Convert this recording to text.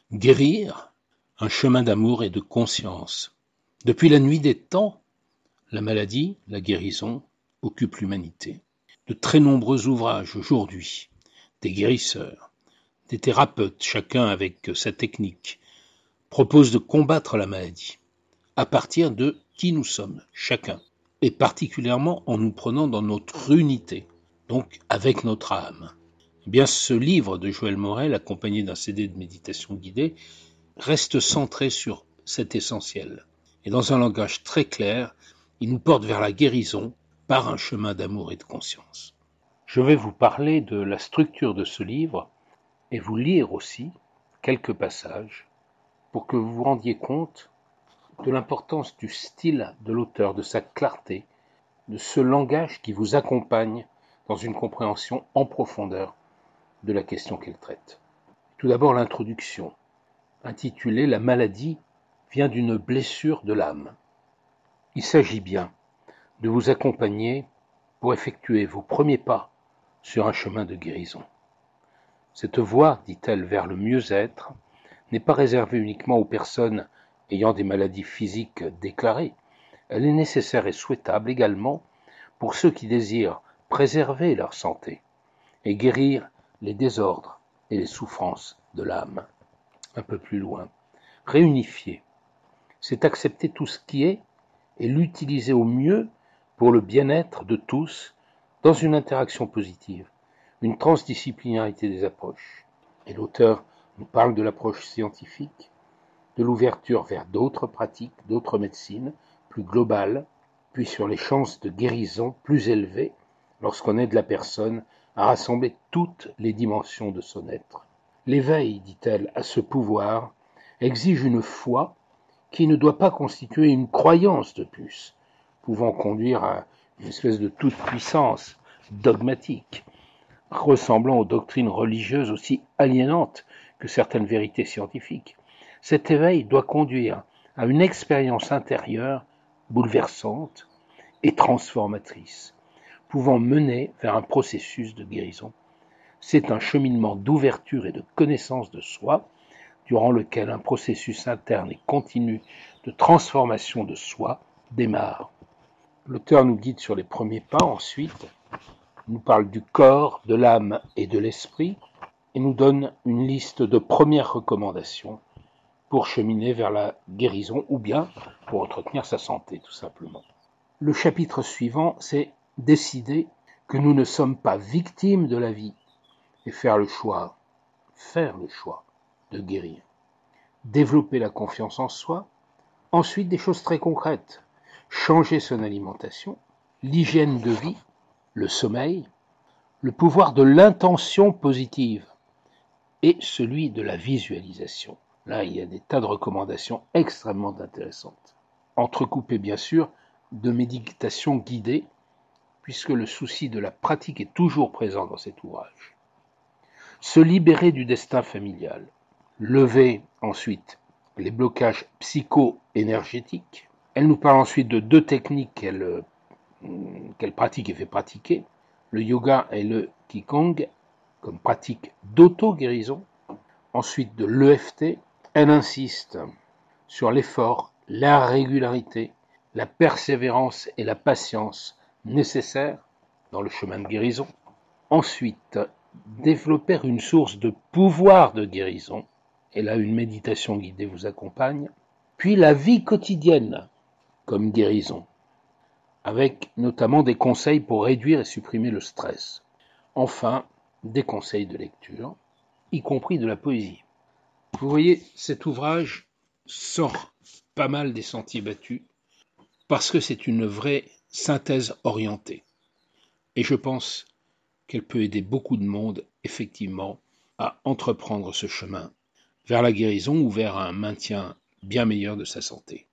Guérir, un chemin d'amour et de conscience. Depuis la nuit des temps, la maladie, la guérison, occupent l'humanité. De très nombreux ouvrages aujourd'hui, des guérisseurs, des thérapeutes, chacun avec sa technique, proposent de combattre la maladie à partir de qui nous sommes, chacun, et particulièrement en nous prenant dans notre unité, donc avec notre âme. Eh bien, ce livre de Joël Morel, accompagné d'un CD de méditation guidée, reste centré sur cet essentiel. Et dans un langage très clair, il nous porte vers la guérison par un chemin d'amour et de conscience. Je vais vous parler de la structure de ce livre et vous lire aussi quelques passages pour que vous vous rendiez compte de l'importance du style de l'auteur, de sa clarté, de ce langage qui vous accompagne dans une compréhension en profondeur de la question qu'il traite. Tout d'abord l'introduction, intitulée « La maladie vient d'une blessure de l'âme ». Il s'agit bien de vous accompagner pour effectuer vos premiers pas sur un chemin de guérison. Cette voie, dit-elle, vers le mieux-être n'est pas réservée uniquement aux personnes ayant des maladies physiques déclarées. Elle est nécessaire et souhaitable également pour ceux qui désirent préserver leur santé et guérir les désordres et les souffrances de l'âme. Un peu plus loin, réunifier, c'est accepter tout ce qui est et l'utiliser au mieux pour le bien-être de tous dans une interaction positive, une transdisciplinarité des approches. Et l'auteur nous parle de l'approche scientifique, de l'ouverture vers d'autres pratiques, d'autres médecines plus globales, puis sur les chances de guérison plus élevées lorsqu'on aide la personne à rassembler toutes les dimensions de son être. L'éveil, dit-elle, à ce pouvoir exige une foi qui ne doit pas constituer une croyance de plus, pouvant conduire à une espèce de toute-puissance dogmatique, ressemblant aux doctrines religieuses aussi aliénantes que certaines vérités scientifiques. Cet éveil doit conduire à une expérience intérieure bouleversante et transformatrice, pouvant mener vers un processus de guérison. C'est un cheminement d'ouverture et de connaissance de soi, durant lequel un processus interne et continu de transformation de soi démarre. L'auteur nous guide sur les premiers pas, ensuite nous parle du corps, de l'âme et de l'esprit, et nous donne une liste de premières recommandations pour cheminer vers la guérison ou bien pour entretenir sa santé, tout simplement. Le chapitre suivant, c'est décider que nous ne sommes pas victimes de la vie et faire le choix de guérir. Développer la confiance en soi, ensuite des choses très concrètes, changer son alimentation, l'hygiène de vie, le sommeil, le pouvoir de l'intention positive et celui de la visualisation. Là, il y a des tas de recommandations extrêmement intéressantes, entrecoupées bien sûr de méditation guidée, puisque le souci de la pratique est toujours présent dans cet ouvrage. Se libérer du destin familial, lever ensuite les blocages psycho-énergétiques. Elle nous parle ensuite de deux techniques qu'elle pratique et fait pratiquer, le yoga et le qigong, comme pratique d'auto-guérison. Ensuite de l'EFT, elle insiste sur l'effort, la régularité, la persévérance et la patience nécessaires dans le chemin de guérison. Ensuite, développer une source de pouvoir de guérison, et là une méditation guidée vous accompagne. Puis la vie quotidienne comme guérison, avec notamment des conseils pour réduire et supprimer le stress. Enfin, des conseils de lecture, y compris de la poésie. Vous voyez, cet ouvrage sort pas mal des sentiers battus parce que c'est une vraie synthèse orientée. Et je pense qu'elle peut aider beaucoup de monde, effectivement, à entreprendre ce chemin vers la guérison ou vers un maintien bien meilleur de sa santé.